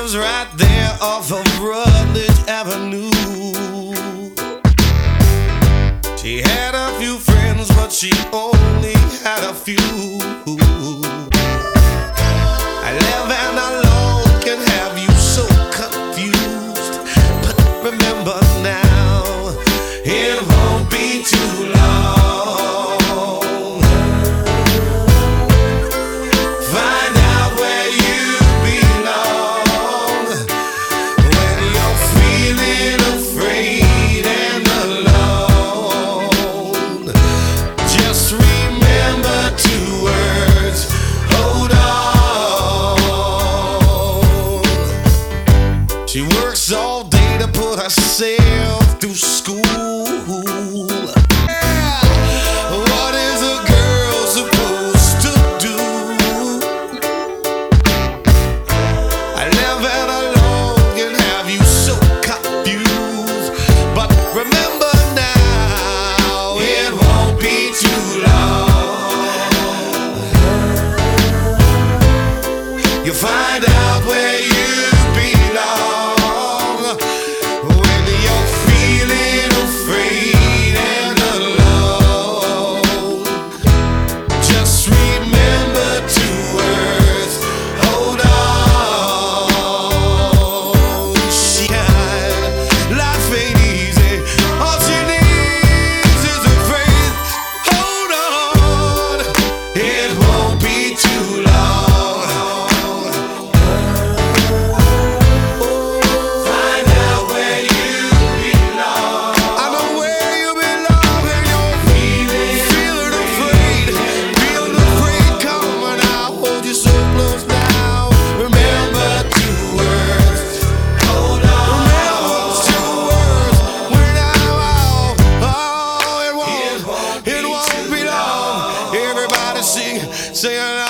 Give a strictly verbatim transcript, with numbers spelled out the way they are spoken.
was right there off of Rutledge Avenue. She had a few friends, but she only had a few. I live and alone can have you so confused, but remember now, it won't be too long. Find out where you belong when you're feeling afraid and alone. Just remember two words: hold on. She works all day to put herself through school. What is a girl supposed to do? I live and alone can have you so confused, but remember now, it won't be too long. You find out where you belong when you're feeling afraid and alone. Just remember two words: hold on. She had life ain't easy. All she needs is a phrase: hold on. It won't be too long. Find out where you belong. I know where you belong when you're feeling, feeling afraid, feeling afraid. Come on, I'll hold you so close now. Remember two words: hold on. Remember two words: when I'm out. Oh, it won't, it won't be long. Everybody sing, sing along.